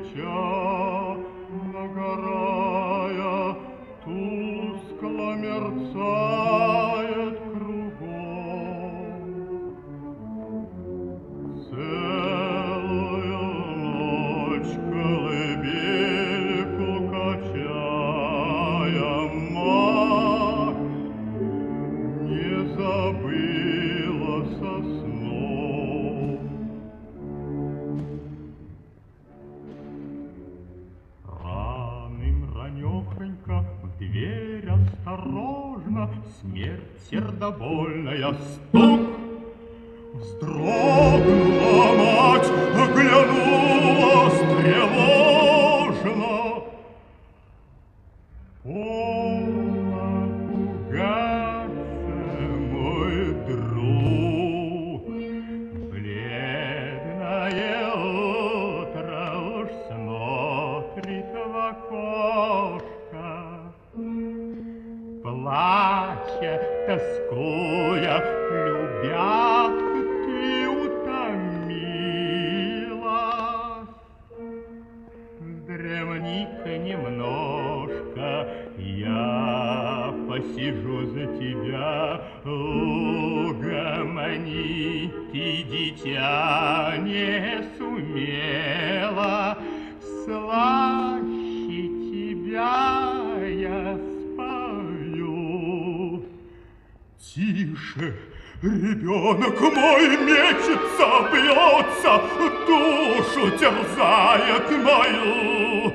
свеча, нагорая, тускло мерцает кругом. Целую ночь колыбельку качая, мать не забыла со сном. Ранехонько в дверь осторожно, смерть сердобольная, стук. Вздрогнула мать, оглянулась тревожно. Полно пугаться, мой друг, бледное утро уж смотрит в окошко. Плача, тоскуя, любя, ты утомилась. Дремни-ка немножко, я посижу за тебя. Угомонить ты, дитя, не сумела, слаще тебя я спою. Тише, ребенок мой мечется, бьется, душу терзает мою.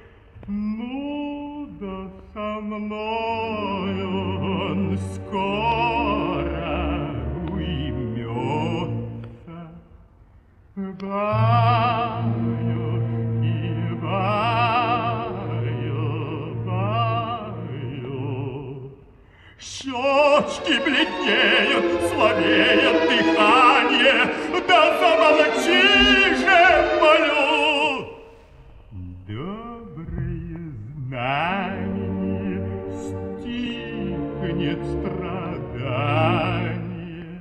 Ну да со мною он скоро уймется. Баюшки, баю, баю. Щечки бледнеют, слабеет дыхание, да замолчи же, молю. Доброе знамение, стихнет страдание.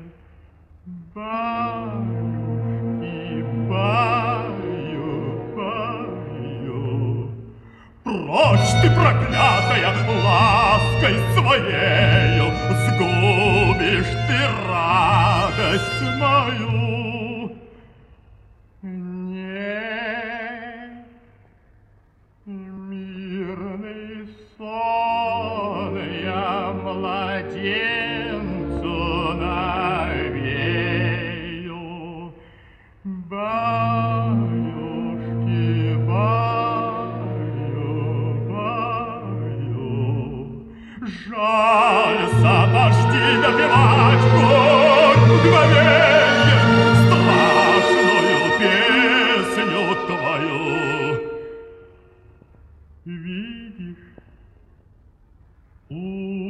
Баюшки, баю, баю. Прочь ты, проклятая, лаской своею сгубишь ты радость мою. Нет, мирный сон я младенцу навею. Баюшки, баю, жаль запашти допевать хоть мгновенье страшную песню твою. Видишь,